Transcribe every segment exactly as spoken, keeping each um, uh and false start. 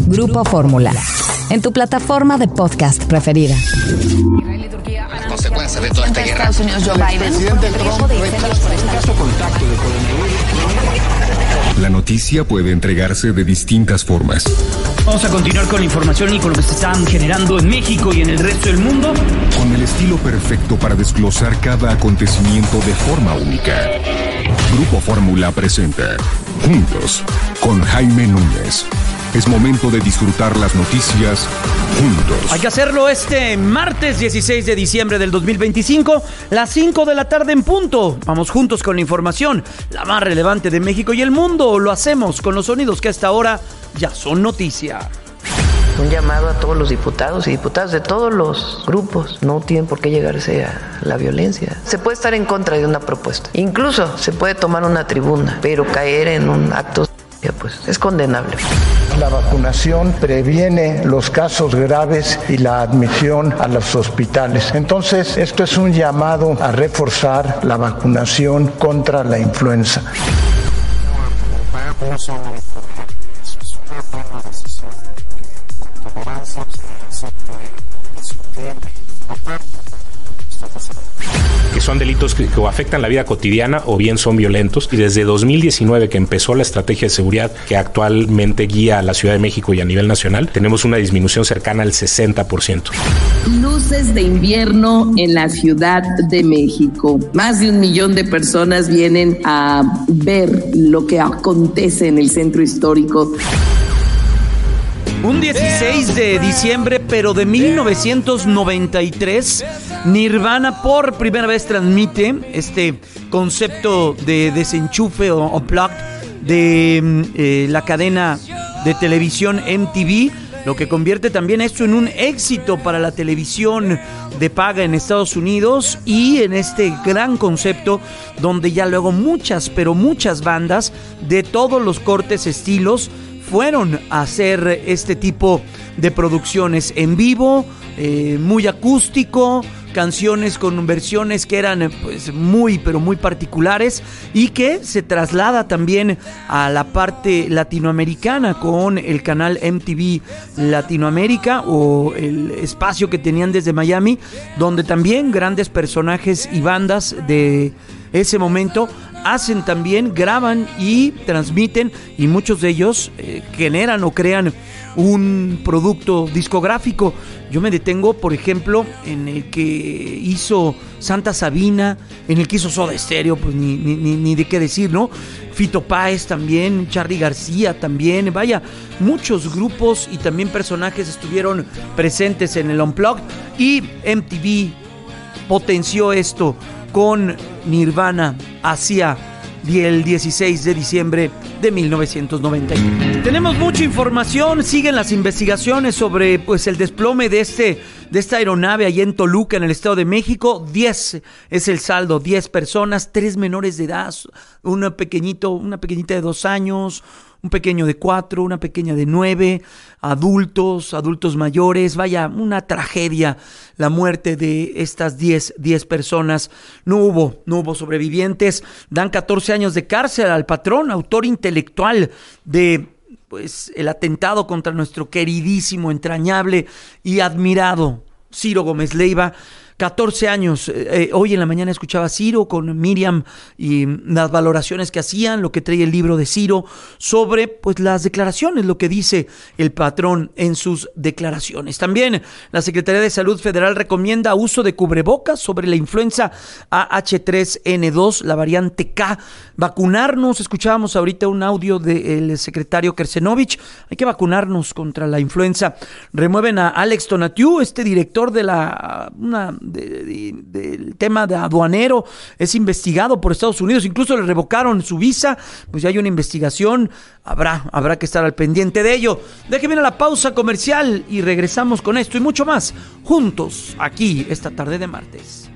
Grupo Fórmula, en tu plataforma de podcast preferida. Las consecuencias de toda esta guerra. Estados Unidos, Joe Biden. La noticia puede entregarse de distintas formas. Vamos a continuar con la información y con lo que se están generando en México y en el resto del mundo. Con el estilo perfecto para desglosar cada acontecimiento de forma única. Grupo Fórmula presenta Juntos con Jaime Núñez. Es momento de disfrutar las noticias juntos. Hay que hacerlo este martes dieciséis de diciembre del dos mil veinticinco, las cinco de la tarde en punto. Vamos juntos con la información, la más relevante de México y el mundo. Lo hacemos con los sonidos que hasta ahora ya son noticia. Un llamado a todos los diputados y diputadas de todos los grupos. No tienen por qué llegarse a la violencia. Se puede estar en contra de una propuesta. Incluso se puede tomar una tribuna, pero caer en un acto pues es condenable. La vacunación previene los casos graves y la admisión a los hospitales. Entonces, esto es un llamado a reforzar la vacunación contra la influenza. Que son delitos que, que o afectan la vida cotidiana o bien son violentos. Y desde dos mil diecinueve, que empezó la estrategia de seguridad que actualmente guía a la Ciudad de México y a nivel nacional, tenemos una disminución cercana al sesenta por ciento. Luces de invierno en la Ciudad de México. Más de un millón de personas vienen a ver lo que acontece en el centro histórico. Un dieciséis de diciembre, pero de mil novecientos noventa y tres, Nirvana por primera vez transmite este concepto de desenchufe o unplugged de eh, la cadena de televisión M T V, lo que convierte también esto en un éxito para la televisión de paga en Estados Unidos y en este gran concepto donde ya luego muchas, pero muchas bandas de todos los cortes, estilos, fueron a hacer este tipo de producciones en vivo, eh, muy acústico, canciones con versiones que eran pues muy pero muy particulares y que se traslada también a la parte latinoamericana con el canal M T V Latinoamérica o el espacio que tenían desde Miami, donde también grandes personajes y bandas de ese momento hacen también, graban y transmiten, y muchos de ellos eh, generan o crean un producto discográfico. Yo me detengo, por ejemplo, en el que hizo Santa Sabina, en el que hizo Soda Stereo, pues ni, ni, ni de qué decir, ¿no? Fito Páez también, Charly García también, vaya, muchos grupos y también personajes estuvieron presentes en el Unplugged, y M T V potenció esto con Nirvana hacia el dieciséis de diciembre de mil novecientos noventa. Tenemos mucha información, siguen las investigaciones sobre pues el desplome de este de esta aeronave allá en Toluca, en el Estado de México. diez es el saldo, diez personas, tres menores de edad, una pequeñito, una pequeñita de dos años, un pequeño de cuatro, una pequeña de nueve, adultos, adultos mayores. Vaya, una tragedia la muerte de estas diez personas. No hubo, no hubo sobrevivientes. Dan catorce años de cárcel al patrón, autor intelectual de pues el atentado contra nuestro queridísimo, entrañable y admirado Ciro Gómez Leiva. catorce años. Eh, hoy en la mañana escuchaba a Ciro con Miriam y las valoraciones que hacían, lo que trae el libro de Ciro sobre pues las declaraciones, lo que dice el patrón en sus declaraciones. También la Secretaría de Salud Federal recomienda uso de cubrebocas sobre la influenza A H tres N dos, la variante K. Vacunarnos, escuchábamos ahorita un audio del secretario Kersenovich, hay que vacunarnos contra la influenza. Remueven a Alex Tonatiuh, este director de la una De, de, del tema de aduanero, es investigado por Estados Unidos, incluso le revocaron su visa, pues ya hay una investigación, habrá, habrá que estar al pendiente de ello. Déjenme ir a la pausa comercial y regresamos con esto y mucho más, juntos, aquí, esta tarde de martes.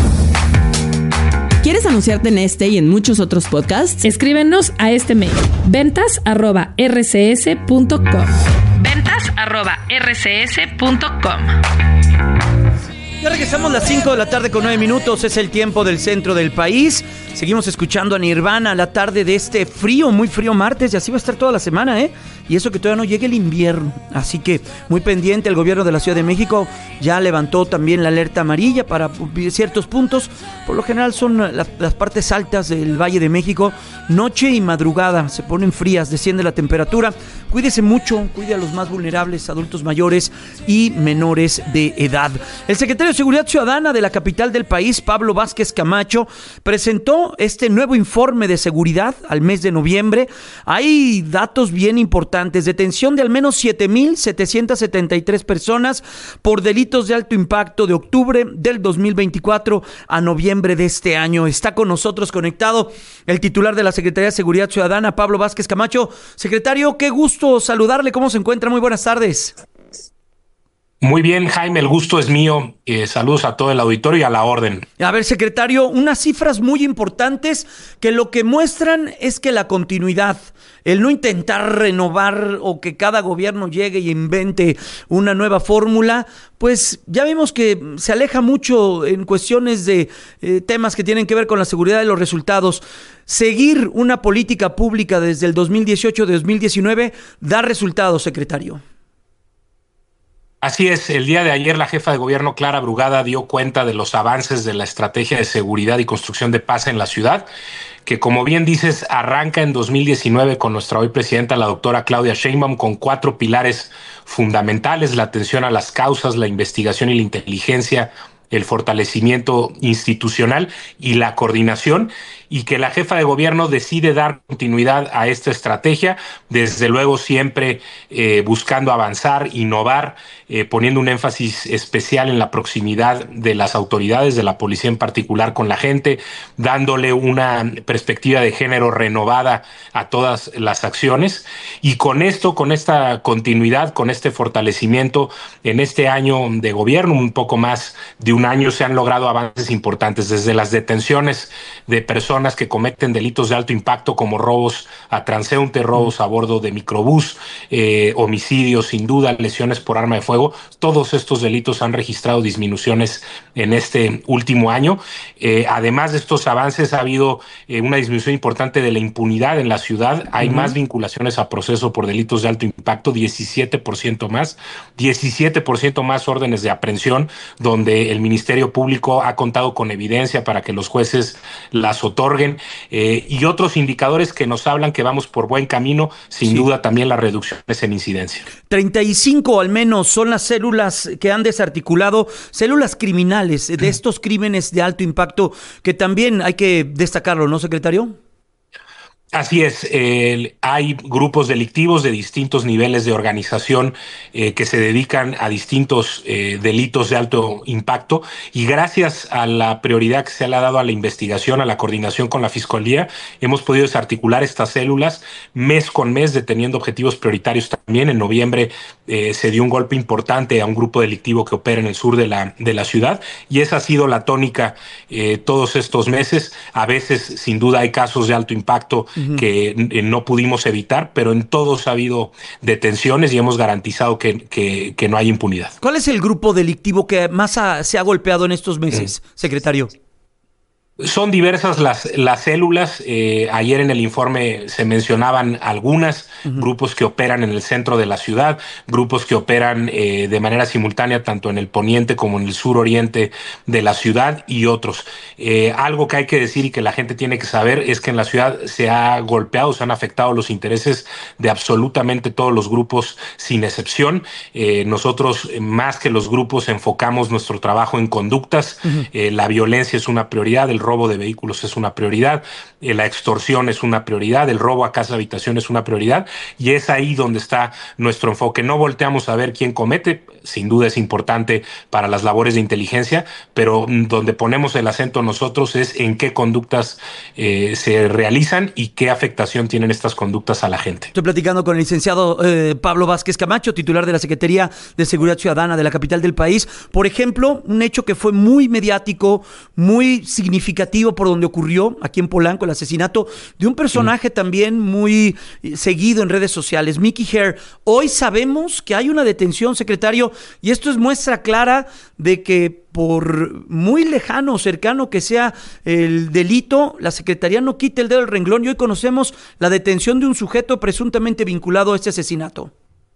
¿Quieres anunciarte en este y en muchos otros podcasts? Escríbenos a este mail, ventas arroba r c s punto com. ventas arroba r c s punto com. Ya regresamos a las cinco de la tarde con nueve minutos, es el tiempo del centro del país. Seguimos escuchando a Nirvana a la tarde de este frío, muy frío martes, y así va a estar toda la semana, ¿eh? Y eso que todavía no llegue el invierno, así que muy pendiente. El gobierno de la Ciudad de México ya levantó también la alerta amarilla para ciertos puntos. Por lo general son la, las partes altas del Valle de México. Noche y madrugada se ponen frías, desciende la temperatura. Cuídese mucho, cuide a los más vulnerables, adultos mayores y menores de edad. El secretario de Seguridad Ciudadana de la capital del país, Pablo Vázquez Camacho, presentó este nuevo informe de seguridad al mes de noviembre. Hay datos bien importantes. Detención de al menos siete mil setecientas setenta y tres personas por delitos de alto impacto de octubre del dos mil veinticuatro a noviembre de este año. Está con nosotros conectado el titular de la Secretaría de Seguridad Ciudadana, Pablo Vázquez Camacho. Secretario, qué gusto saludarle. ¿Cómo se encuentra? Muy buenas tardes. Muy bien, Jaime, el gusto es mío. Eh, saludos a todo el auditorio y a la orden. A ver, secretario, unas cifras muy importantes que lo que muestran es que la continuidad, el no intentar renovar o que cada gobierno llegue y invente una nueva fórmula, pues ya vimos que se aleja mucho en cuestiones de eh, temas que tienen que ver con la seguridad de los resultados. Seguir una política pública desde el dos mil dieciocho a dos mil diecinueve da resultados, secretario. Así es, el día de ayer la jefa de gobierno Clara Brugada dio cuenta de los avances de la estrategia de seguridad y construcción de paz en la ciudad, que como bien dices arranca en dos mil diecinueve con nuestra hoy presidenta, la doctora Claudia Sheinbaum, con cuatro pilares fundamentales: la atención a las causas, la investigación y la inteligencia, el fortalecimiento institucional y la coordinación, y que la jefa de gobierno decide dar continuidad a esta estrategia, desde luego siempre eh, buscando avanzar, innovar, eh, poniendo un énfasis especial en la proximidad de las autoridades, de la policía en particular, con la gente, dándole una perspectiva de género renovada a todas las acciones. Y con esto, con esta continuidad, con este fortalecimiento, en este año de gobierno, un poco más de un año, se han logrado avances importantes, desde las detenciones de personas que cometen delitos de alto impacto como robos a transeúnte, robos a bordo de microbús, eh, homicidios, sin duda, lesiones por arma de fuego. Todos estos delitos han registrado disminuciones en este último año. Eh, además de estos avances, ha habido eh, una disminución importante de la impunidad en la ciudad. Hay uh-huh. más vinculaciones a proceso por delitos de alto impacto, diecisiete por ciento más, diecisiete por ciento más órdenes de aprehensión, donde el Ministerio Público ha contado con evidencia para que los jueces las otorguen. Eh, y otros indicadores que nos hablan que vamos por buen camino, sin sí. duda también las reducciones en incidencia. treinta y cinco al menos son las células que han desarticulado, células criminales de estos crímenes de alto impacto, que también hay que destacarlo, ¿no, secretario? Así es, eh, hay grupos delictivos de distintos niveles de organización eh, que se dedican a distintos eh, delitos de alto impacto, y gracias a la prioridad que se le ha dado a la investigación, a la coordinación con la Fiscalía, hemos podido desarticular estas células mes con mes, deteniendo objetivos prioritarios también. En noviembre eh, se dio un golpe importante a un grupo delictivo que opera en el sur de la, de la ciudad, y esa ha sido la tónica eh, todos estos meses. A veces, sin duda, hay casos de alto impacto que eh, no pudimos evitar, pero en todos ha habido detenciones y hemos garantizado que, que, que no hay impunidad. ¿Cuál es el grupo delictivo que más ha, se ha golpeado en estos meses, mm. secretario? Son diversas las, las células. Eh, ayer en el informe se mencionaban algunas, uh-huh. grupos que operan en el centro de la ciudad, grupos que operan eh, de manera simultánea tanto en el poniente como en el suroriente de la ciudad, y otros. Eh, algo que hay que decir y que la gente tiene que saber es que en la ciudad se ha golpeado, se han afectado los intereses de absolutamente todos los grupos sin excepción. Eh, nosotros, más que los grupos, enfocamos nuestro trabajo en conductas. Uh-huh. Eh, la violencia es una prioridad, el robo de vehículos es una prioridad, eh, la extorsión es una prioridad, el robo a casa habitación es una prioridad, y es ahí donde está nuestro enfoque. No volteamos a ver quién comete, sin duda es importante para las labores de inteligencia, pero donde ponemos el acento nosotros es en qué conductas eh, se realizan y qué afectación tienen estas conductas a la gente. Estoy platicando con el licenciado eh, Pablo Vázquez Camacho, titular de la Secretaría de Seguridad Ciudadana de la capital del país. Por ejemplo, un hecho que fue muy mediático, muy significativo significativo por donde ocurrió, aquí en Polanco, el asesinato de un personaje mm. también muy seguido en redes sociales, Mickey Hare. Hoy sabemos que hay una detención, secretario, y esto es muestra clara de que por muy lejano o cercano que sea el delito, la Secretaría no quita el dedo del renglón, y hoy conocemos la detención de un sujeto presuntamente vinculado a este asesinato.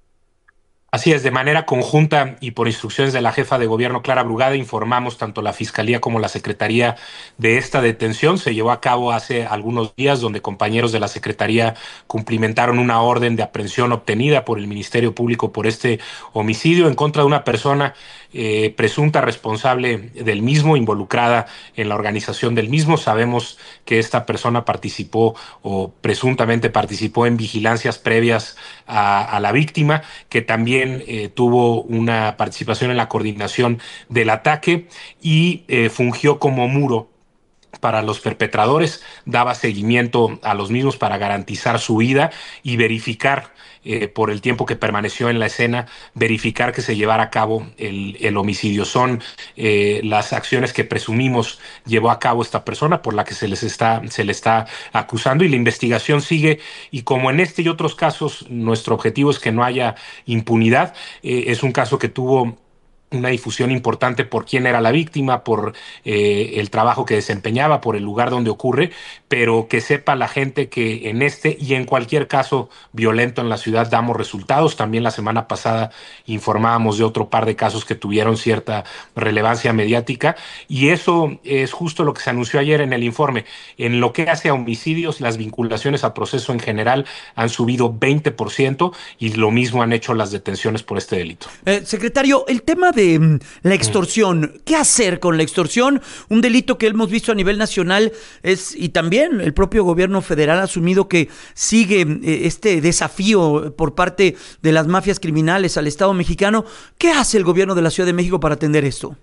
Así es, de manera conjunta y por instrucciones de la jefa de gobierno, Clara Brugada, informamos tanto la Fiscalía como la Secretaría de esta detención. Se llevó a cabo hace algunos días, donde compañeros de la Secretaría cumplimentaron una orden de aprehensión obtenida por el Ministerio Público por este homicidio en contra de una persona eh, presunta responsable del mismo, involucrada en la organización del mismo. Sabemos que esta persona participó o presuntamente participó en vigilancias previas a, a la víctima, que también Eh, tuvo una participación en la coordinación del ataque y eh, fungió como muro para los perpetradores, daba seguimiento a los mismos para garantizar su vida y verificar, eh, por el tiempo que permaneció en la escena, verificar que se llevara a cabo el, el homicidio. Son eh, las acciones que presumimos llevó a cabo esta persona, por la que se les está, se le está acusando, y la investigación sigue, y como en este y otros casos, nuestro objetivo es que no haya impunidad. Eh, es un caso que tuvo una difusión importante por quién era la víctima, por eh, el trabajo que desempeñaba, por el lugar donde ocurre, pero que sepa la gente que en este y en cualquier caso violento en la ciudad damos resultados. También la semana pasada informábamos de otro par de casos que tuvieron cierta relevancia mediática, y eso es justo lo que se anunció ayer en el informe. En lo que hace a homicidios, las vinculaciones a proceso en general han subido veinte por ciento, y lo mismo han hecho las detenciones por este delito. Eh, secretario, el tema de la extorsión, ¿qué hacer con la extorsión? Un delito que hemos visto a nivel nacional es, y también el propio gobierno federal ha asumido que sigue eh, este desafío por parte de las mafias criminales al Estado mexicano. ¿Qué hace el gobierno de la Ciudad de México para atender esto?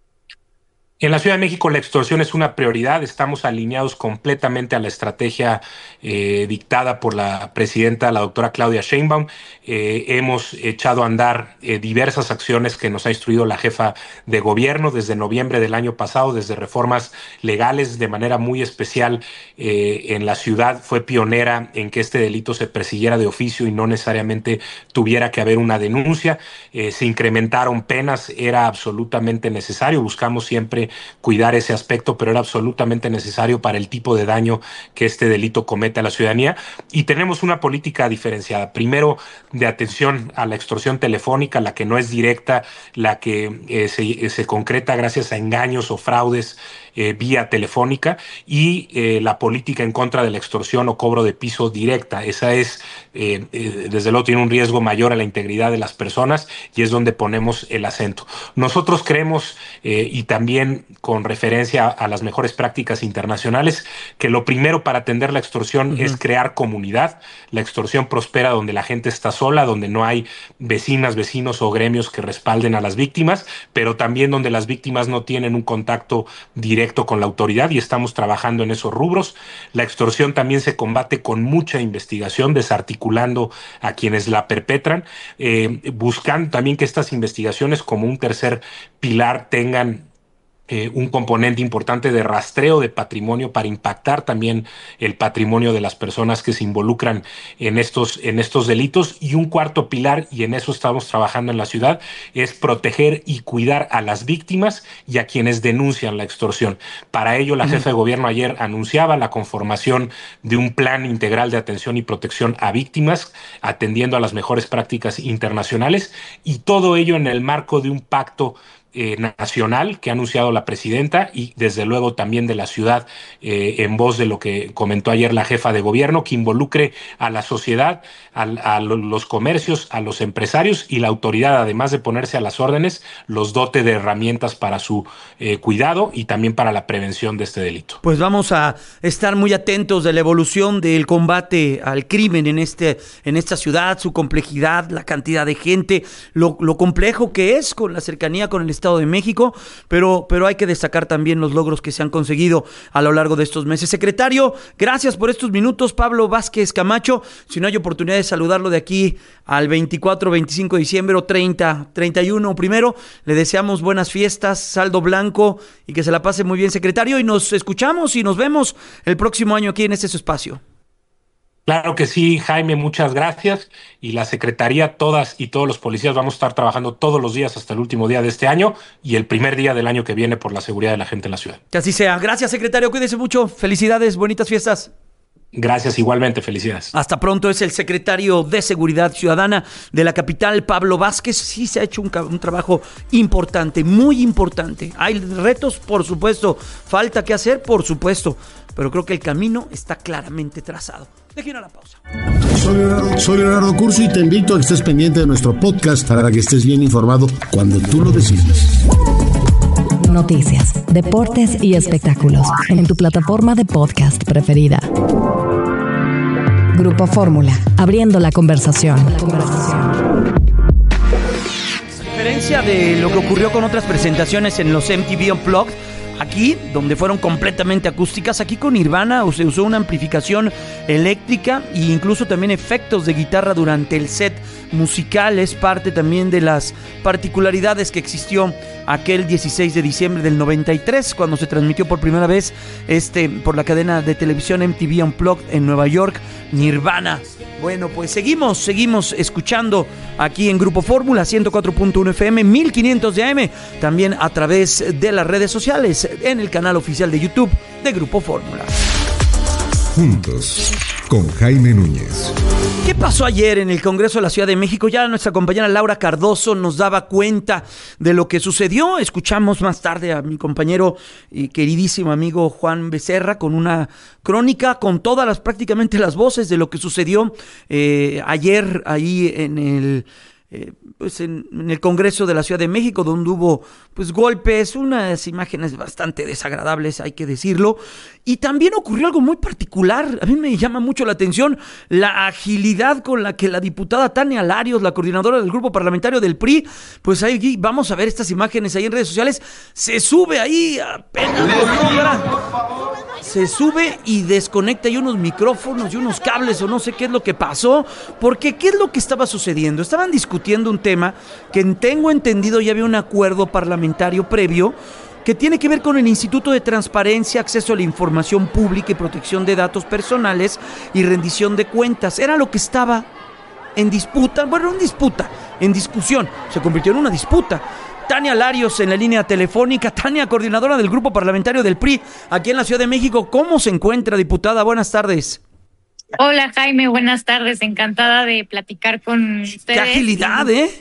En la Ciudad de México la extorsión es una prioridad. Estamos alineados completamente a la estrategia eh, dictada por la presidenta, la doctora Claudia Sheinbaum. Eh, hemos echado a andar eh, diversas acciones que nos ha instruido la jefa de gobierno desde noviembre del año pasado, desde reformas legales. De manera muy especial eh, en la ciudad fue pionera en que este delito se persiguiera de oficio y no necesariamente tuviera que haber una denuncia. Eh, se incrementaron penas, era absolutamente necesario. Buscamos siempre cuidar ese aspecto, pero era absolutamente necesario para el tipo de daño que este delito comete a la ciudadanía. Y tenemos una política diferenciada. Primero, de atención a la extorsión telefónica, la que no es directa, la que eh, se, se concreta gracias a engaños o fraudes eh, vía telefónica, y eh, la política en contra de la extorsión o cobro de piso directa. Esa es, eh, eh, desde luego, tiene un riesgo mayor a la integridad de las personas, y es donde ponemos el acento. Nosotros creemos, eh, y también con referencia a, a las mejores prácticas internacionales, que lo primero para atender la extorsión uh-huh. es crear comunidad. La extorsión prospera donde la gente está sola, donde no hay vecinas, vecinos o gremios que respalden a las víctimas, pero también donde las víctimas no tienen un contacto directo con la autoridad, y estamos trabajando en esos rubros. La extorsión también se combate con mucha investigación, desarticulando a quienes la perpetran, eh, buscando también que estas investigaciones, como un tercer pilar, tengan Eh, un componente importante de rastreo de patrimonio para impactar también el patrimonio de las personas que se involucran en estos, en estos delitos. Y un cuarto pilar, y en eso estamos trabajando en la ciudad, es proteger y cuidar a las víctimas y a quienes denuncian la extorsión. Para ello, la jefa de gobierno ayer anunciaba la conformación de un plan integral de atención y protección a víctimas, atendiendo a las mejores prácticas internacionales, y todo ello en el marco de un pacto Eh, nacional que ha anunciado la presidenta, y desde luego también de la ciudad, eh, en voz de lo que comentó ayer la jefa de gobierno, que involucre a la sociedad, a, a los comercios, a los empresarios, y la autoridad, además de ponerse a las órdenes, los dote de herramientas para su eh, cuidado y también para la prevención de este delito. Pues vamos a estar muy atentos de la evolución del combate al crimen en este en esta ciudad, su complejidad, la cantidad de gente, lo, lo complejo que es con la cercanía con el Estado de México, pero, pero hay que destacar también los logros que se han conseguido a lo largo de estos meses. Secretario, gracias por estos minutos. Pablo Vázquez Camacho, si no hay oportunidad de saludarlo de aquí al veinticuatro, veinticinco de diciembre o treinta, treinta y uno primero, le deseamos buenas fiestas, saldo blanco y que se la pase muy bien, secretario, y nos escuchamos y nos vemos el próximo año aquí en este su espacio. Claro que sí, Jaime, muchas gracias. Y la Secretaría, todas y todos los policías vamos a estar trabajando todos los días hasta el último día de este año y el primer día del año que viene por la seguridad de la gente en la ciudad. Que así sea. Gracias, secretario. Cuídese mucho. Felicidades, bonitas fiestas. Gracias, igualmente, felicidades. Hasta pronto. Es el secretario de Seguridad Ciudadana de la capital, Pablo Vázquez. Sí se ha hecho un, un trabajo importante, muy importante. Hay retos, por supuesto. Falta que hacer, por supuesto. Pero creo que el camino está claramente trazado. Dejen a la pausa. Soy Leonardo, soy Leonardo Curcio y te invito a que estés pendiente de nuestro podcast para que estés bien informado cuando tú lo decides. Noticias, deportes y espectáculos en tu plataforma de podcast preferida. Grupo Fórmula, abriendo la conversación. La conversación. A diferencia de lo que ocurrió con otras presentaciones en los M T V Unplugged, aquí, donde fueron completamente acústicas, aquí con Nirvana se usó una amplificación eléctrica e incluso también efectos de guitarra durante el set musical. Es parte también de las particularidades que existió aquel dieciséis de diciembre del noventa y tres, cuando se transmitió por primera vez este por la cadena de televisión M T V Unplugged en Nueva York, Nirvana. Bueno, pues seguimos, seguimos escuchando aquí en Grupo Fórmula, ciento cuatro punto uno F M, mil quinientos de A M, también a través de las redes sociales, en el canal oficial de YouTube de Grupo Fórmula. Juntos, con Jaime Núñez. ¿Qué pasó ayer en el Congreso de la Ciudad de México? Ya nuestra compañera Laura Cardoso nos daba cuenta de lo que sucedió. Escuchamos más tarde a mi compañero y queridísimo amigo Juan Becerra con una crónica con todas las, prácticamente las voces de lo que sucedió eh, ayer ahí en el... Eh, pues en, en el Congreso de la Ciudad de México, donde hubo pues golpes, unas imágenes bastante desagradables, hay que decirlo, y también ocurrió algo muy particular. A mí me llama mucho la atención la agilidad con la que la diputada Tania Larios, la coordinadora del grupo parlamentario del P R I, pues ahí vamos a ver estas imágenes ahí en redes sociales, se sube ahí apenas lo logra, se sube y desconecta ahí unos micrófonos y unos cables o no sé qué es lo que pasó, porque ¿qué es lo que estaba sucediendo? Estaban discutiendo un tema que tengo entendido ya había un acuerdo parlamentario previo que tiene que ver con el Instituto de Transparencia, Acceso a la Información Pública y Protección de Datos Personales y Rendición de Cuentas. Era lo que estaba en disputa, bueno, en disputa, en discusión, se convirtió en una disputa. Tania Larios en la línea telefónica. Tania, coordinadora del grupo parlamentario del P R I aquí en la Ciudad de México. ¿Cómo se encuentra, diputada? Buenas tardes. Hola, Jaime, buenas tardes. Encantada de platicar con ustedes. ¡Qué agilidad, eh!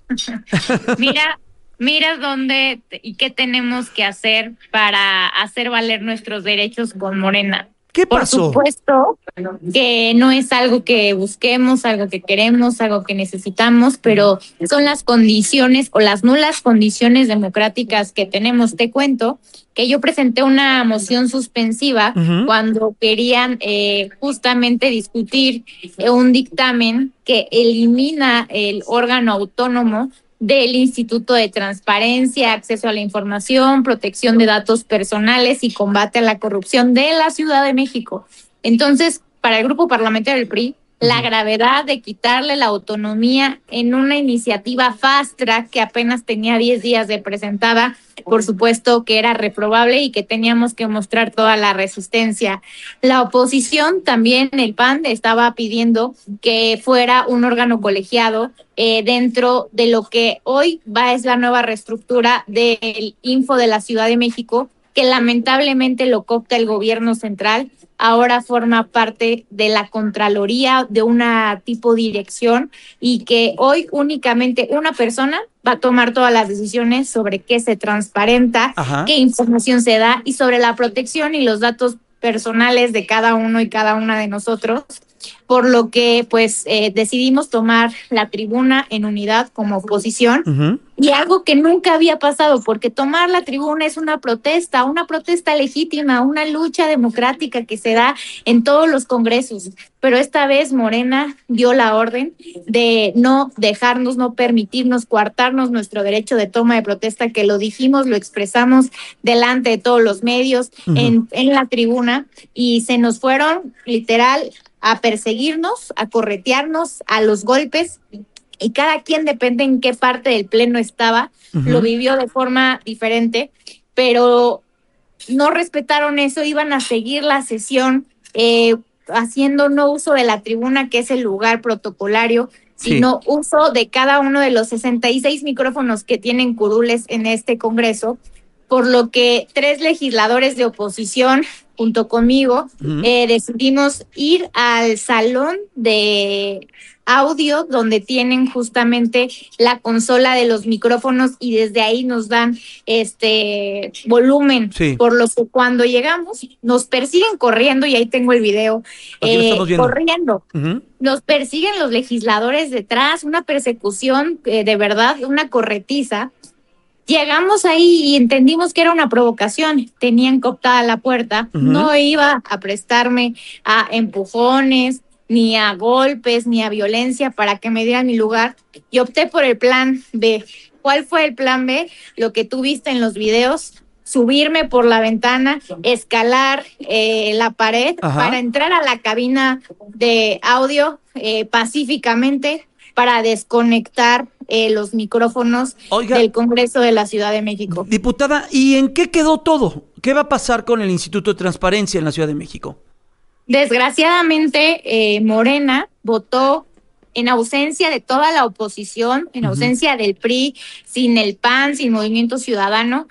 Mira, mira dónde y qué tenemos que hacer para hacer valer nuestros derechos con Morena. ¿Qué pasó? Por supuesto que no es algo que busquemos, algo que queremos, algo que necesitamos, pero son las condiciones o las nulas condiciones democráticas que tenemos. Te cuento que yo presenté una moción suspensiva uh-huh. cuando querían eh, justamente discutir eh, un dictamen que elimina el órgano autónomo del Instituto de Transparencia, Acceso a la Información, Protección de Datos Personales y Combate a la Corrupción de la Ciudad de México. Entonces, para el grupo parlamentario del P R I, la gravedad de quitarle la autonomía en una iniciativa fast track que apenas tenía diez días de presentada, por supuesto que era reprobable y que teníamos que mostrar toda la resistencia. La oposición, también el P A N, estaba pidiendo que fuera un órgano colegiado eh, dentro de lo que hoy va es la nueva reestructura del Info de la Ciudad de México, que lamentablemente lo coopta el gobierno central. Ahora forma parte de la Contraloría, de una tipo dirección, y que hoy únicamente una persona va a tomar todas las decisiones sobre qué se transparenta, Ajá. qué información se da y sobre la protección y los datos personales de cada uno y cada una de nosotros. Por lo que pues eh, decidimos tomar la tribuna en unidad como oposición uh-huh. y algo que nunca había pasado, porque tomar la tribuna es una protesta, una protesta legítima, una lucha democrática que se da en todos los congresos, pero esta vez Morena dio la orden de no dejarnos, no permitirnos, coartarnos nuestro derecho de toma de protesta, que lo dijimos, lo expresamos delante de todos los medios, uh-huh. en, en la tribuna, y se nos fueron literal a perseguirnos, a corretearnos, a los golpes, y cada quien, depende en qué parte del pleno estaba, uh-huh. lo vivió de forma diferente, pero no respetaron eso, iban a seguir la sesión eh, haciendo no uso de la tribuna, que es el lugar protocolario, sí. sino uso de cada uno de los sesenta y seis micrófonos que tienen curules en este Congreso, por lo que tres legisladores de oposición, junto conmigo, uh-huh. eh, decidimos ir al salón de audio, donde tienen justamente la consola de los micrófonos, y desde ahí nos dan este volumen, sí. por lo que cuando llegamos nos persiguen corriendo, y ahí tengo el video, eh, corriendo, uh-huh. nos persiguen los legisladores detrás, una persecución eh, de verdad, una corretiza. Llegamos ahí y entendimos que era una provocación, tenían cooptada la puerta, uh-huh. no iba a prestarme a empujones, ni a golpes, ni a violencia para que me dieran mi lugar, y opté por el plan B. ¿Cuál fue el plan B? Lo que tú viste en los videos, subirme por la ventana, escalar eh, la pared, ajá. para entrar a la cabina de audio eh, pacíficamente, para desconectar eh, los micrófonos Oiga, del Congreso de la Ciudad de México. Diputada, ¿y en qué quedó todo? ¿Qué va a pasar con el Instituto de Transparencia en la Ciudad de México? Desgraciadamente, eh, Morena votó en ausencia de toda la oposición, en uh-huh. ausencia del P R I, sin el P A N, sin Movimiento Ciudadano,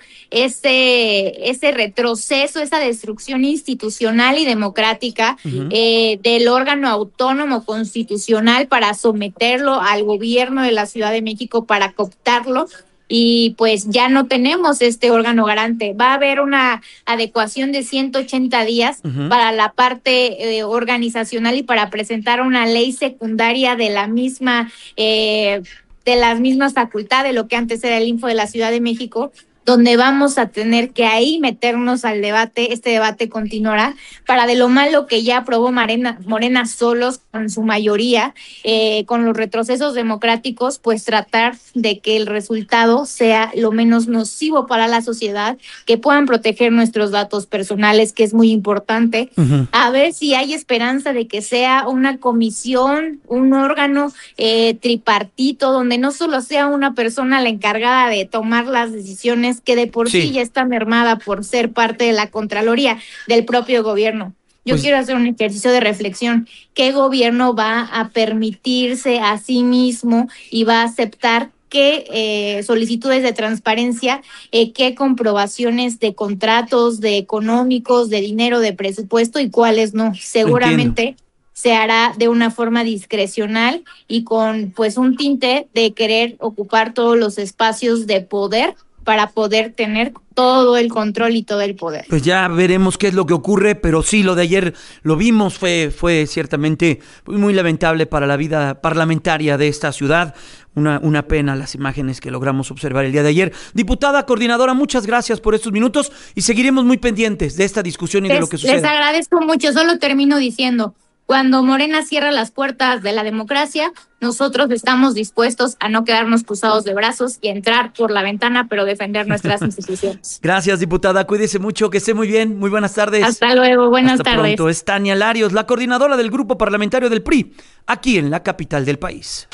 ese, ese retroceso, esa destrucción institucional y democrática uh-huh. eh, del órgano autónomo constitucional para someterlo al gobierno de la Ciudad de México, para cooptarlo. Y pues ya no tenemos este órgano garante. Va a haber una adecuación de ciento ochenta días uh-huh. para la parte eh, organizacional, y para presentar una ley secundaria de la misma, eh, de las mismas facultades de lo que antes era el Info de la Ciudad de México, donde vamos a tener que ahí meternos al debate. Este debate continuará para, de lo malo que ya aprobó Morena, Morena solos, con su mayoría, eh, con los retrocesos democráticos, pues tratar de que el resultado sea lo menos nocivo para la sociedad, que puedan proteger nuestros datos personales, que es muy importante. Uh-huh. A ver si hay esperanza de que sea una comisión, un órgano eh, tripartito, donde no solo sea una persona la encargada de tomar las decisiones, que de por sí, sí ya está mermada por ser parte de la Contraloría del propio gobierno. Yo pues, quiero hacer un ejercicio de reflexión. ¿Qué gobierno va a permitirse a sí mismo y va a aceptar qué eh, solicitudes de transparencia, eh, qué comprobaciones de contratos, de económicos, de dinero, de presupuesto, y cuáles no? Seguramente entiendo. Se hará de una forma discrecional y con pues un tinte de querer ocupar todos los espacios de poder para poder tener todo el control y todo el poder. Pues ya veremos qué es lo que ocurre, pero sí, lo de ayer lo vimos, fue, fue ciertamente muy lamentable para la vida parlamentaria de esta ciudad. Una, una pena las imágenes que logramos observar el día de ayer. Diputada, coordinadora, muchas gracias por estos minutos y seguiremos muy pendientes de esta discusión y les, de lo que sucede. Les agradezco mucho, solo termino diciendo, cuando Morena cierra las puertas de la democracia, nosotros estamos dispuestos a no quedarnos cruzados de brazos y entrar por la ventana, pero defender nuestras instituciones. Gracias, diputada. Cuídese mucho, que esté muy bien. Muy buenas tardes. Hasta luego, buenas Hasta tardes. Pronto. Es Tania Larios, la coordinadora del grupo parlamentario del P R I, aquí en la capital del país.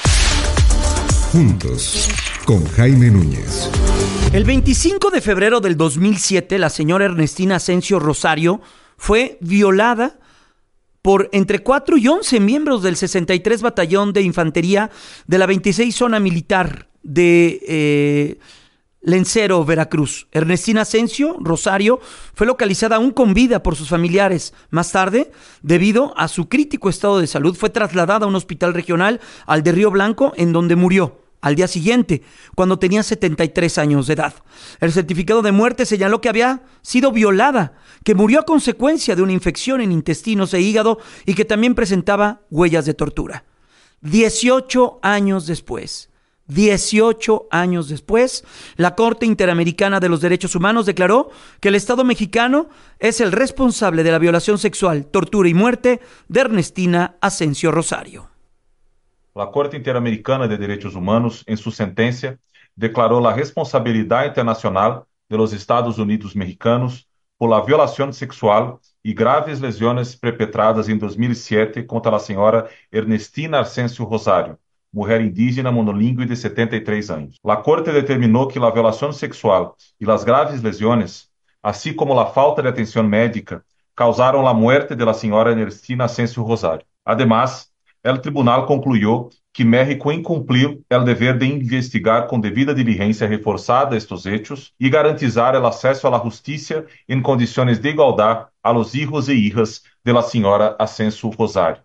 Juntos, con Jaime Núñez. El veinticinco de febrero del dos mil siete, la señora Ernestina Asensio Rosario fue violada por entre cuatro y once miembros del sesenta y tres Batallón de Infantería de la veintiséis Zona Militar de eh, Lencero, Veracruz. Ernestina Asensio Rosario fue localizada aún con vida por sus familiares. Más tarde, debido a su crítico estado de salud, fue trasladada a un hospital regional, al de Río Blanco, en donde murió al día siguiente, cuando tenía setenta y tres años de edad. El certificado de muerte señaló que había sido violada, que murió a consecuencia de una infección en intestinos e hígado y que también presentaba huellas de tortura. dieciocho años después, dieciocho años después, la Corte Interamericana de los Derechos Humanos declaró que el Estado mexicano es el responsable de la violación sexual, tortura y muerte de Ernestina Asensio Rosario. La Corte Interamericana de Derechos Humanos, en su sentencia, declaró la responsabilidad internacional de los Estados Unidos mexicanos por la violación sexual y graves lesiones perpetradas en dos mil siete contra la señora Ernestina Asensio Rosario, mujer indígena monolingüe de setenta y tres años. La Corte determinó que la violación sexual y las graves lesiones, así como la falta de atención médica, causaron la muerte de la señora Ernestina Asensio Rosario. Además, el tribunal concluyó que México incumplió el deber de investigar con debida diligencia reforzada estos hechos y garantizar el acceso a la justicia en condiciones de igualdad a los hijos e hijas de la señora Asensio Rosario.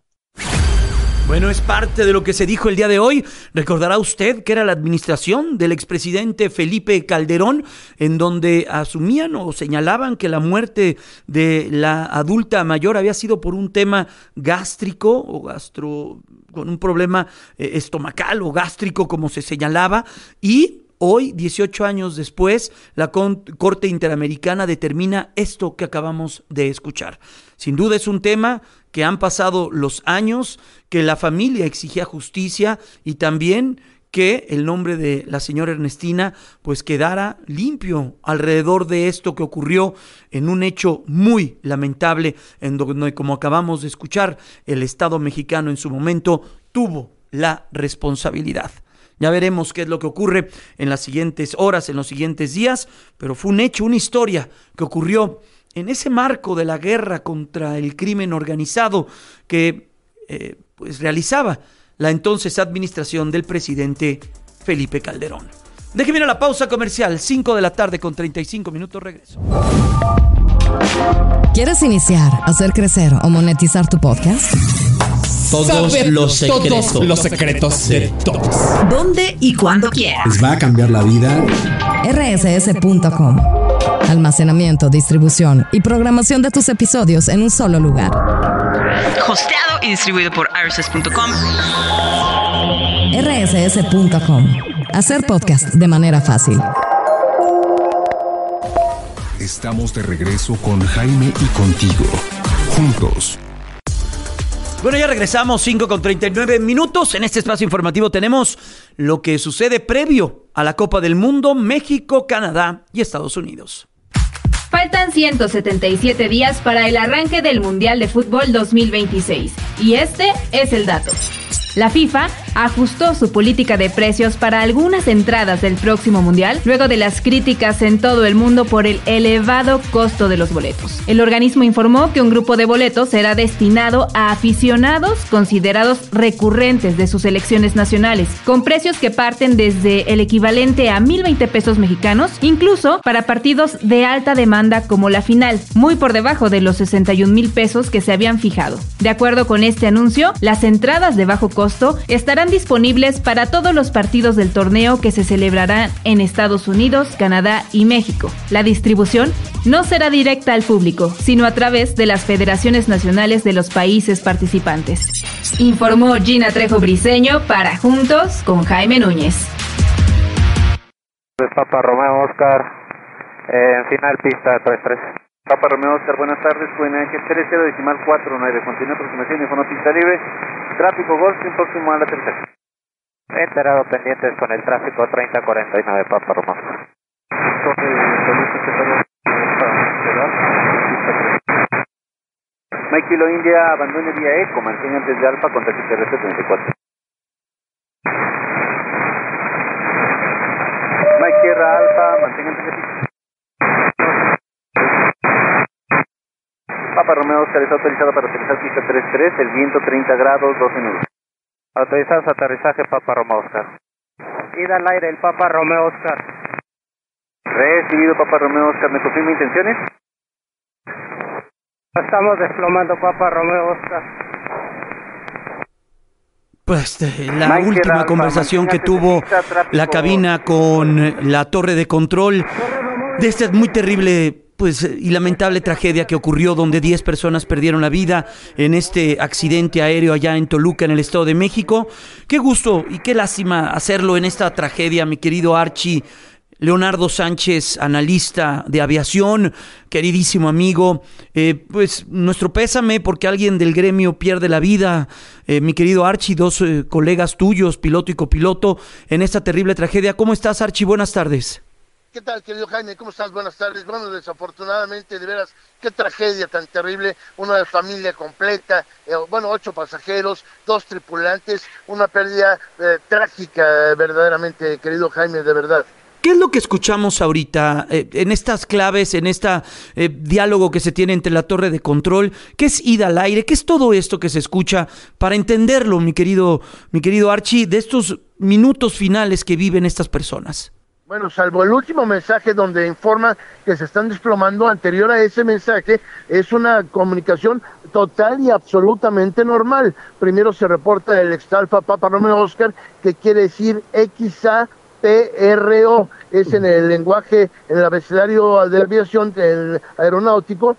Bueno, es parte de lo que se dijo el día de hoy. Recordará usted que era la administración del expresidente Felipe Calderón, en donde asumían o señalaban que la muerte de la adulta mayor había sido por un tema gástrico o gastro, con un problema eh, estomacal o gástrico, como se señalaba, y hoy, dieciocho años después, la Corte Interamericana determina esto que acabamos de escuchar. Sin duda es un tema que han pasado los años, que la familia exigía justicia y también que el nombre de la señora Ernestina pues quedara limpio alrededor de esto que ocurrió en un hecho muy lamentable, en donde, como acabamos de escuchar, el Estado mexicano en su momento tuvo la responsabilidad. Ya veremos qué es lo que ocurre en las siguientes horas, en los siguientes días, pero fue un hecho, una historia que ocurrió en ese marco de la guerra contra el crimen organizado que eh, pues realizaba la entonces administración del presidente Felipe Calderón. Déjeme ir a la pausa comercial, cinco de la tarde con treinta y cinco minutos, regreso. ¿Quieres iniciar, hacer crecer o monetizar tu podcast? Todos Saber los secretos. Todos los secretos de todos. ¿Dónde y cuándo quieras? ¿Les va a cambiar la vida? erre ese ese punto com. Almacenamiento, distribución y programación de tus episodios en un solo lugar. Hosteado y distribuido por R S S punto com. erre ese ese punto com. Hacer podcast de manera fácil. Estamos de regreso con Jaime y contigo. Juntos. Bueno, ya regresamos, cinco con treinta y nueve minutos. En este espacio informativo tenemos lo que sucede previo a la Copa del Mundo, México, Canadá y Estados Unidos. Faltan ciento setenta y siete días para el arranque del Mundial de Fútbol dos mil veintiséis. Y este es el dato. La FIFA ajustó su política de precios para algunas entradas del próximo Mundial, luego de las críticas en todo el mundo por el elevado costo de los boletos. El organismo informó que un grupo de boletos será destinado a aficionados considerados recurrentes de sus selecciones nacionales, con precios que parten desde el equivalente a mil veinte pesos mexicanos, incluso para partidos de alta demanda como la final, muy por debajo de los sesenta y un mil pesos que se habían fijado. De acuerdo con este anuncio, las entradas de bajo costo estarán disponibles para todos los partidos del torneo que se celebrarán en Estados Unidos, Canadá y México. La distribución no será directa al público, sino a través de las federaciones nacionales de los países participantes. Informó Gina Trejo Briceño para Juntos con Jaime Núñez. Papa Romeo Oscar, eh, en final pista tres tres. Papa Romeo Oscar, buenas tardes, Q N H tres cero decimal cuatro nueve, continúa aproximación y fono pista libre, tráfico Golf, próximo a la tercera. Enterado pendientes con el tráfico treinta cuarenta y nueve, Papa Romeo Oscar. Mike Kilo India, abandone vía Eco, mantenga antes de Alfa, contacto T R C treinta y cuatro. Mike Sierra Alfa, mantenga antes de pista. Papa Romeo Oscar está autorizado para aterrizar pista tres tres, el viento treinta grados, doce nudos. Autorizados aterrizaje Papa Romeo Oscar. Ida al aire el Papa Romeo Oscar. Recibido Papa Romeo Oscar, ¿me confirma intenciones? Estamos desplomando Papa Romeo Oscar. Pues la Mike última Alfa, conversación que tuvo la cabina con la torre de control de esta muy terrible pues y lamentable tragedia que ocurrió donde diez personas perdieron la vida en este accidente aéreo allá en Toluca, en el Estado de México. Qué gusto y qué lástima hacerlo en esta tragedia, mi querido Archie. Leonardo Sánchez, analista de aviación, queridísimo amigo, eh, pues nuestro pésame porque alguien del gremio pierde la vida, eh, mi querido Archie, dos eh, colegas tuyos, piloto y copiloto, en esta terrible tragedia. ¿Cómo estás, Archie? Buenas tardes. ¿Qué tal, querido Jaime? ¿Cómo estás? Buenas tardes. Bueno, desafortunadamente, de veras, qué tragedia tan terrible, una familia completa, eh, bueno, ocho pasajeros, dos tripulantes, una pérdida eh, trágica, verdaderamente, querido Jaime, de verdad. ¿Qué es lo que escuchamos ahorita eh, en estas claves, en este eh, diálogo que se tiene entre la torre de control? ¿Qué es ida al aire? ¿Qué es todo esto que se escucha para entenderlo, mi querido, mi querido Archie, de estos minutos finales que viven estas personas? Bueno, salvo el último mensaje donde informa que se están desplomando, anterior a ese mensaje es una comunicación total y absolutamente normal. Primero se reporta el Exalfa Papa Romeo Oscar, que quiere decir X A P R O, es en el lenguaje, en el abecedario de la aviación el aeronáutico.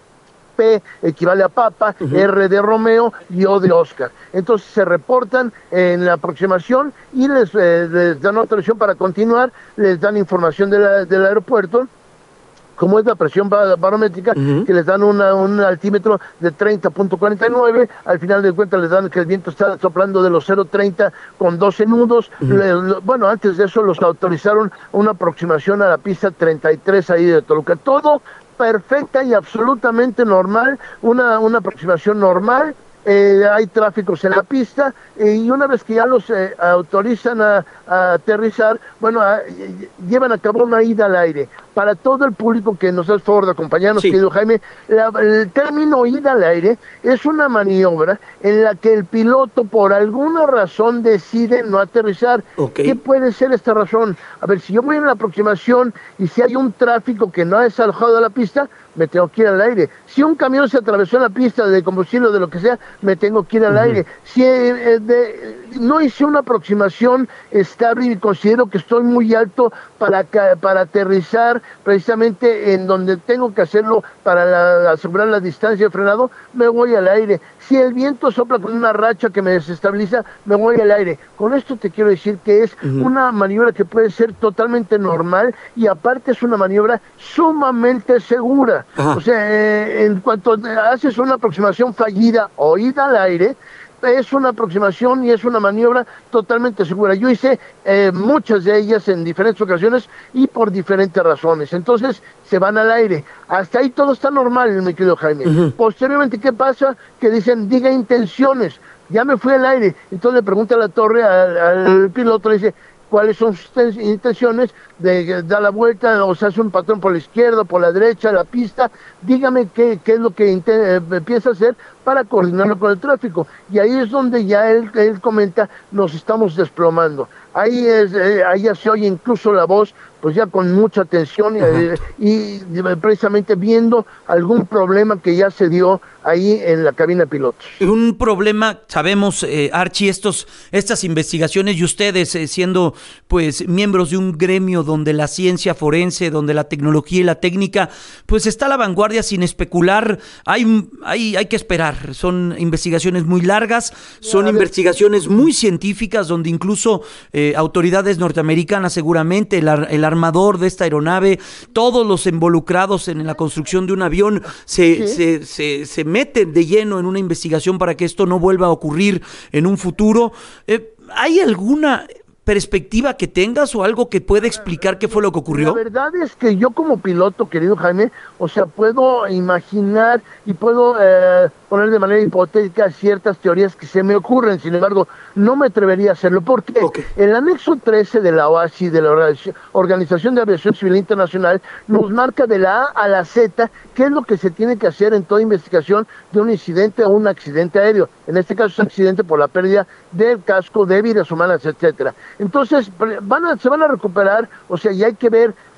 P equivale a Papa, uh-huh. R de Romeo y O de Oscar. Entonces se reportan en la aproximación y les, eh, les dan autorización para continuar, les dan información de la, del aeropuerto, como es la presión barométrica, uh-huh. que les dan una, un altímetro de treinta punto cuarenta y nueve, al final de cuentas les dan que el viento está soplando de los cero punto treinta con doce nudos, uh-huh. le, lo, bueno, antes de eso los autorizaron una aproximación a la pista treinta y tres ahí de Toluca, todo perfecta y absolutamente normal, una, una aproximación normal. Eh, hay tráficos en la pista eh, y una vez que ya los eh, autorizan a, a aterrizar, bueno, a, llevan a cabo una ida al aire. Para todo el público que nos da el favor de acompañarnos, sí. querido Jaime, la, el término ida al aire es una maniobra en la que el piloto por alguna razón decide no aterrizar. Okay. ¿Qué puede ser esta razón? A ver, si yo voy en la aproximación y si hay un tráfico que no ha desalojado de la pista, me tengo que ir al aire. Si un camión se atravesó en la pista de combustible o de lo que sea, me tengo que ir al uh-huh. aire. Si eh, de, no hice una aproximación estable y considero que estoy muy alto para, para aterrizar precisamente en donde tengo que hacerlo para la, asegurar la distancia de frenado, me voy al aire. Si el viento sopla con una racha que me desestabiliza, me voy al aire. Con esto te quiero decir que es uh-huh. una maniobra que puede ser totalmente normal y aparte es una maniobra sumamente segura. Uh-huh. O sea, eh, en cuanto haces una aproximación fallida o ida al aire, es una aproximación y es una maniobra totalmente segura. Yo hice eh, muchas de ellas en diferentes ocasiones y por diferentes razones. Entonces, se van al aire. Hasta ahí todo está normal, mi querido Jaime. Uh-huh. Posteriormente, ¿qué pasa? Que dicen, diga intenciones. Ya me fui al aire. Entonces le pregunta a la torre, al, al piloto, le dice, ¿cuáles son sus intenciones? De dar la vuelta, o se hace un patrón por la izquierda, por la derecha, la pista. Dígame qué, qué es lo que eh, piensa hacer para coordinarlo con el tráfico. Y ahí es donde ya él, él comenta, nos estamos desplomando. Ahí, es, eh, ahí ya se oye incluso la voz, pues ya con mucha tensión eh, y precisamente viendo algún problema que ya se dio ahí en la cabina de pilotos. Un problema, sabemos, eh, Archie, estos, estas investigaciones y ustedes eh, siendo pues miembros de un gremio donde la ciencia forense, donde la tecnología y la técnica, pues está a la vanguardia sin especular, hay, hay, hay que esperar, son investigaciones muy largas, son investigaciones muy científicas, donde incluso eh, autoridades norteamericanas seguramente, el, el armador de esta aeronave, todos los involucrados en la construcción de un avión se, ¿Sí? se, se, se meten de lleno en una investigación para que esto no vuelva a ocurrir en un futuro. Eh, ¿hay alguna perspectiva que tengas o algo que pueda explicar qué fue lo que ocurrió? La verdad es que yo como piloto, querido Jaime, o sea, puedo imaginar y puedo eh, poner de manera hipotética ciertas teorías que se me ocurren, sin embargo, no me atrevería a hacerlo, porque okay. el anexo trece de la O A S I, de la Organización de Aviación Civil Internacional, nos marca de la A a la Z qué es lo que se tiene que hacer en toda investigación de un incidente o un accidente aéreo. En este caso es un accidente por la pérdida del casco, de vidas humanas, etcétera. Entonces, van a, se van a recuperar, o sea, y hay que ver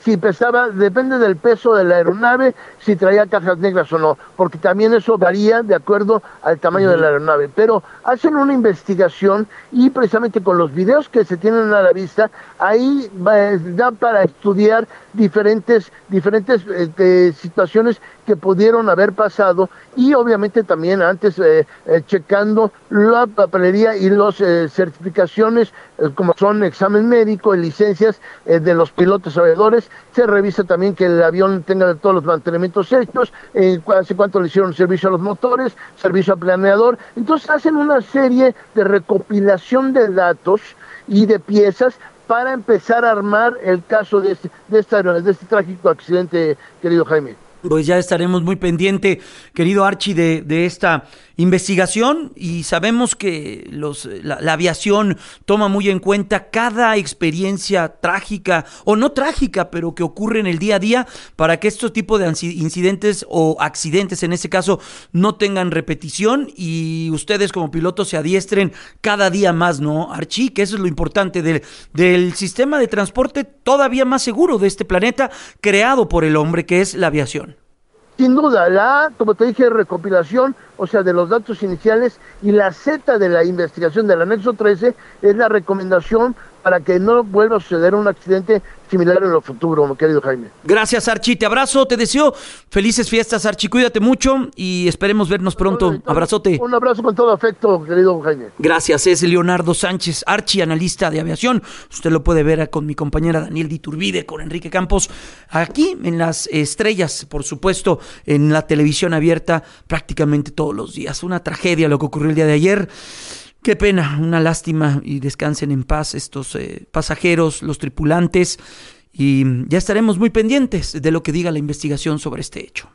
si pesaba, depende del peso de la aeronave, si traía cajas negras o no, porque también eso varía de acuerdo al tamaño uh-huh. de la aeronave. Pero hacen una investigación y precisamente con los videos que se tienen a la vista, ahí da para estudiar diferentes, diferentes eh, situaciones que pudieron haber pasado y obviamente también antes eh, eh, checando la papelería y las eh, certificaciones eh, como son examen médico y licencias eh, de los pilotos aviadores. Se revisa también que el avión tenga todos los mantenimientos hechos, eh, hace cuánto le hicieron servicio a los motores, servicio al planeador. Entonces hacen una serie de recopilación de datos y de piezas para empezar a armar el caso de este, de esta, de este trágico accidente, querido Jaime. Pues ya estaremos muy pendiente, querido Archie, de, de esta investigación y sabemos que los, la, la aviación toma muy en cuenta cada experiencia trágica o no trágica, pero que ocurre en el día a día para que estos tipos de incidentes o accidentes, en este caso, no tengan repetición y ustedes como pilotos se adiestren cada día más, ¿no, Archie? Que eso es lo importante del, del sistema de transporte todavía más seguro de este planeta creado por el hombre, que es la aviación. Sin duda, la A, como te dije, recopilación, o sea, de los datos iniciales, y la Z de la investigación del anexo trece es la recomendación para que no vuelva a suceder un accidente similar en lo futuro, mi querido Jaime. Gracias, Archie, te abrazo, te deseo felices fiestas, Archie, cuídate mucho y esperemos vernos pronto. Abrazote. Un abrazo con todo afecto, querido Jaime. Gracias, es Leonardo Sánchez, Archie, analista de aviación. Usted lo puede ver con mi compañera Daniel Diturbide, con Enrique Campos, aquí en Las Estrellas, por supuesto, en la televisión abierta prácticamente todos los días. Una tragedia lo que ocurrió el día de ayer. Qué pena, una lástima y descansen en paz estos eh, pasajeros, los tripulantes y ya estaremos muy pendientes de lo que diga la investigación sobre este hecho.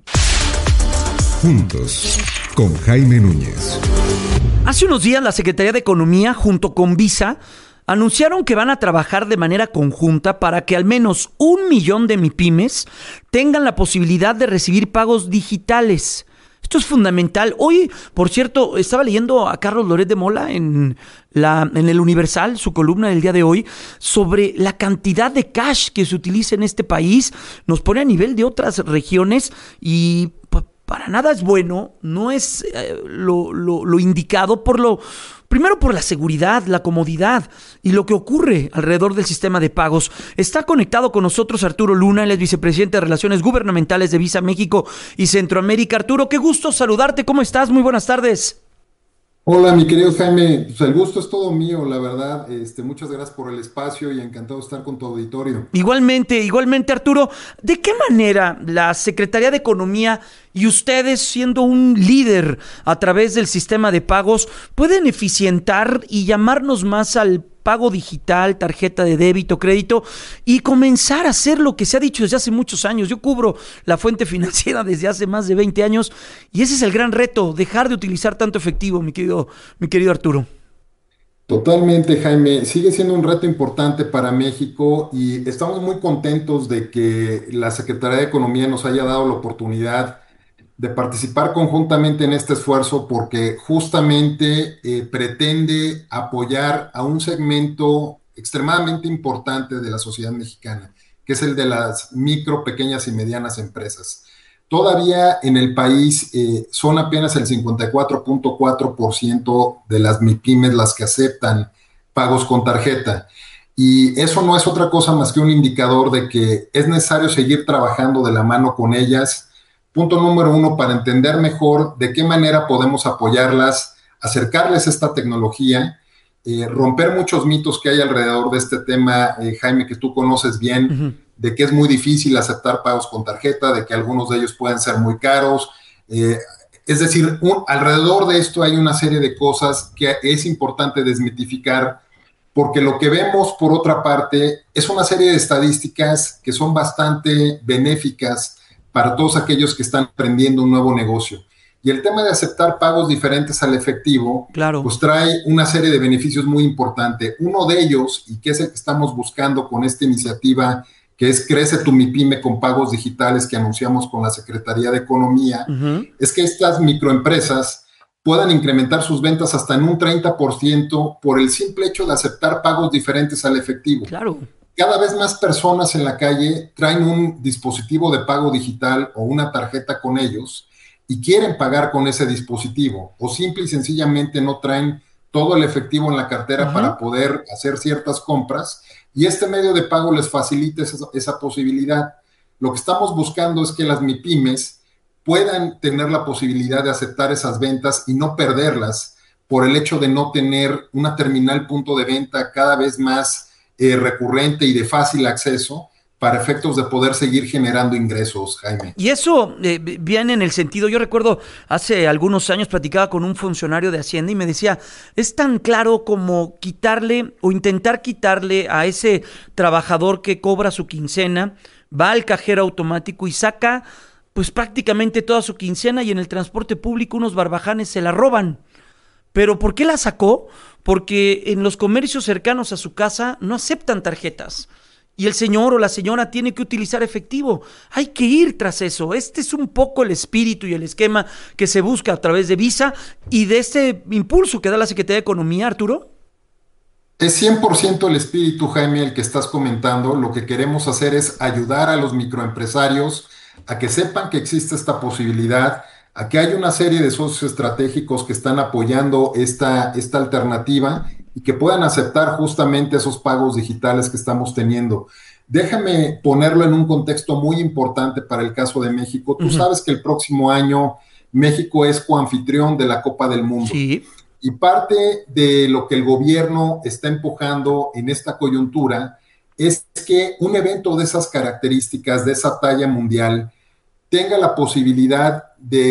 Juntos, con Jaime Núñez. Hace unos días la Secretaría de Economía junto con Visa anunciaron que van a trabajar de manera conjunta para que al menos un millón de MIPYMES tengan la posibilidad de recibir pagos digitales. Esto es fundamental. Hoy, por cierto, estaba leyendo a Carlos Loret de Mola en, la, en el Universal, su columna del día de hoy, sobre la cantidad de cash que se utiliza en este país. Nos pone a nivel de otras regiones y pues, para nada es bueno, no es eh, lo, lo, lo indicado por lo... Primero por la seguridad, la comodidad y lo que ocurre alrededor del sistema de pagos. Está conectado con nosotros Arturo Luna, él es vicepresidente de Relaciones Gubernamentales de Visa México y Centroamérica. Arturo, qué gusto saludarte, ¿cómo estás? Muy buenas tardes. Hola, mi querido Jaime, pues el gusto es todo mío, la verdad. Este, muchas gracias por el espacio y encantado de estar con tu auditorio. Igualmente, igualmente, Arturo. ¿De qué manera la Secretaría de Economía y ustedes, siendo un líder a través del sistema de pagos, pueden eficientar y llamarnos más al pago digital, tarjeta de débito, crédito y comenzar a hacer lo que se ha dicho desde hace muchos años? Yo cubro la fuente financiera desde hace más de veinte años y ese es el gran reto, dejar de utilizar tanto efectivo, mi querido, mi querido Arturo. Totalmente, Jaime. Sigue siendo un reto importante para México y estamos muy contentos de que la Secretaría de Economía nos haya dado la oportunidad de participar conjuntamente en este esfuerzo porque justamente eh, pretende apoyar a un segmento extremadamente importante de la sociedad mexicana, que es el de las micro, pequeñas y medianas empresas. Todavía en el país eh, son apenas el cincuenta y cuatro punto cuatro por ciento de las MIPYMES las que aceptan pagos con tarjeta. Y eso no es otra cosa más que un indicador de que es necesario seguir trabajando de la mano con ellas. Punto número uno, para entender mejor de qué manera podemos apoyarlas, acercarles esta tecnología, eh, romper muchos mitos que hay alrededor de este tema, eh, Jaime, que tú conoces bien, uh-huh. de que es muy difícil aceptar pagos con tarjeta, de que algunos de ellos pueden ser muy caros. Eh, es decir, un, alrededor de esto hay una serie de cosas que es importante desmitificar, porque lo que vemos, por otra parte, es una serie de estadísticas que son bastante benéficas para todos aquellos que están emprendiendo un nuevo negocio. Y el tema de aceptar pagos diferentes al efectivo, claro, pues trae una serie de beneficios muy importantes. Uno de ellos, y que es el que estamos buscando con esta iniciativa, que es Crece tu MIPYME con pagos digitales que anunciamos con la Secretaría de Economía, uh-huh. es que estas microempresas puedan incrementar sus ventas hasta en un treinta por ciento por el simple hecho de aceptar pagos diferentes al efectivo. Claro. cada vez más personas en la calle traen un dispositivo de pago digital o una tarjeta con ellos y quieren pagar con ese dispositivo, o simple y sencillamente no traen todo el efectivo en la cartera uh-huh. para poder hacer ciertas compras, y este medio de pago les facilita esa, esa posibilidad. Lo que estamos buscando es que las MIPYMES puedan tener la posibilidad de aceptar esas ventas y no perderlas por el hecho de no tener una terminal punto de venta cada vez más eh, recurrente y de fácil acceso para efectos de poder seguir generando ingresos, Jaime. Y eso eh, viene en el sentido, yo recuerdo hace algunos años platicaba con un funcionario de Hacienda y me decía, es tan claro como quitarle o intentar quitarle a ese trabajador que cobra su quincena, va al cajero automático y saca pues prácticamente toda su quincena, y en el transporte público unos barbajanes se la roban. ¿Pero por qué la sacó? Porque en los comercios cercanos a su casa no aceptan tarjetas. Y el señor o la señora tiene que utilizar efectivo. Hay que ir tras eso. Este es un poco el espíritu y el esquema que se busca a través de Visa y de este impulso que da la Secretaría de Economía, Arturo. Es cien por ciento el espíritu, Jaime, el que estás comentando. Lo que queremos hacer es ayudar a los microempresarios a que sepan que existe esta posibilidad, a que hay una serie de socios estratégicos que están apoyando esta, esta alternativa y que puedan aceptar justamente esos pagos digitales que estamos teniendo. Déjame ponerlo en un contexto muy importante para el caso de México. Tú uh-huh. sabes que el próximo año México es coanfitrión de la Copa del Mundo. Sí. Y parte de lo que el gobierno está empujando en esta coyuntura es que un evento de esas características, de esa talla mundial, tenga la posibilidad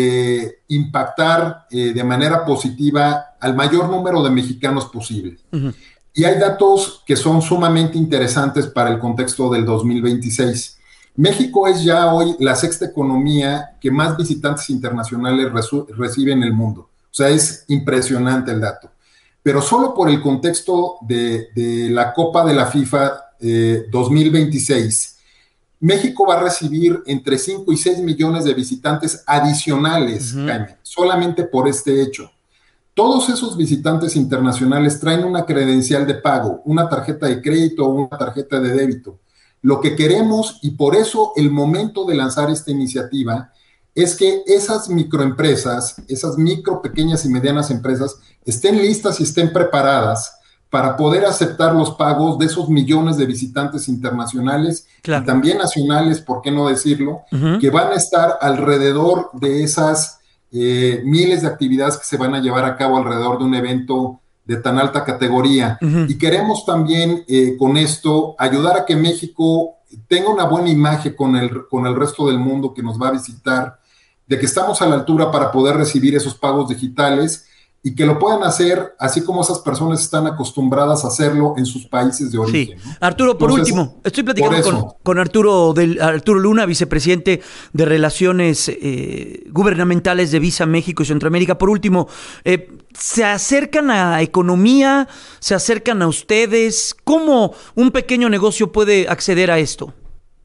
de impactar eh, de manera positiva al mayor número de mexicanos posible. Uh-huh. Y hay datos que son sumamente interesantes para el contexto del dos mil veintiséis. México es ya hoy la sexta economía que más visitantes internacionales resu- recibe en el mundo. O sea, es impresionante el dato. Pero solo por el contexto de, de la Copa de la FIFA eh, dos mil veintiséis, México va a recibir entre cinco y seis millones de visitantes adicionales, uh-huh. Jaime, solamente por este hecho. Todos esos visitantes internacionales traen una credencial de pago, una tarjeta de crédito o una tarjeta de débito. Lo que queremos, y por eso el momento de lanzar esta iniciativa, es que esas microempresas, esas micro, pequeñas y medianas empresas estén listas y estén preparadas para poder aceptar los pagos de esos millones de visitantes internacionales, claro, y también nacionales, por qué no decirlo, uh-huh. que van a estar alrededor de esas eh, miles de actividades que se van a llevar a cabo alrededor de un evento de tan alta categoría. Uh-huh. Y queremos también eh, con esto ayudar a que México tenga una buena imagen con el, con el resto del mundo que nos va a visitar, de que estamos a la altura para poder recibir esos pagos digitales y que lo puedan hacer así como esas personas están acostumbradas a hacerlo en sus países de origen. Sí. ¿No? Arturo, por Entonces, último, estoy platicando con, con Arturo, del, Arturo Luna, vicepresidente de Relaciones eh, Gubernamentales de Visa México y Centroamérica. Por último, eh, ¿se acercan a economía? ¿Se acercan a ustedes? ¿Cómo un pequeño negocio puede acceder a esto?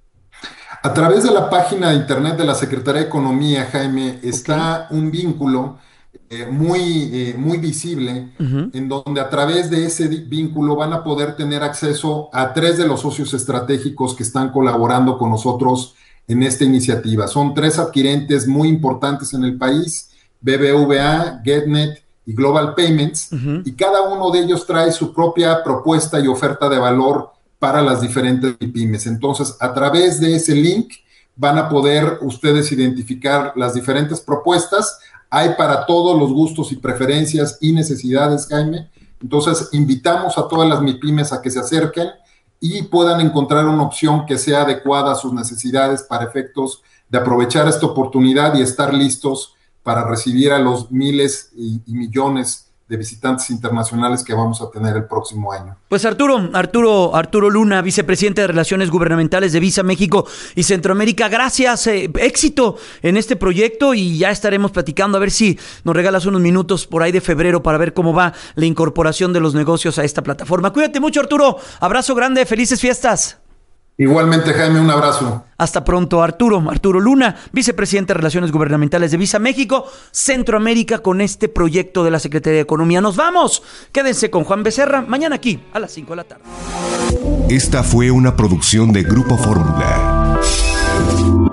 A través de la página de internet de la Secretaría de Economía, Jaime, está okay. un vínculo Eh, muy, eh, muy visible, uh-huh. en donde a través de ese vínculo van a poder tener acceso a tres de los socios estratégicos que están colaborando con nosotros en esta iniciativa. Son tres adquirentes muy importantes en el país, B B V A, GetNet y Global Payments, uh-huh. y cada uno de ellos trae su propia propuesta y oferta de valor para las diferentes pymes. Entonces, a través de ese link van a poder ustedes identificar las diferentes propuestas. Hay para todos los gustos y preferencias y necesidades, Jaime. Entonces, invitamos a todas las MIPYMES a que se acerquen y puedan encontrar una opción que sea adecuada a sus necesidades para efectos de aprovechar esta oportunidad y estar listos para recibir a los miles y, y millones de visitantes internacionales que vamos a tener el próximo año. Pues Arturo, Arturo, Arturo Luna, vicepresidente de Relaciones Gubernamentales de Visa México y Centroamérica, gracias, eh, éxito en este proyecto y ya estaremos platicando a ver si nos regalas unos minutos por ahí de febrero para ver cómo va la incorporación de los negocios a esta plataforma. Cuídate mucho, Arturo, abrazo grande, felices fiestas. Igualmente, Jaime, un abrazo. Hasta pronto, Arturo. Arturo Luna, vicepresidente de Relaciones Gubernamentales de Visa México, Centroamérica, con este proyecto de la Secretaría de Economía. Nos vamos. Quédense con Juan Becerra, mañana aquí a las cinco de la tarde. Esta fue una producción de Grupo Fórmula.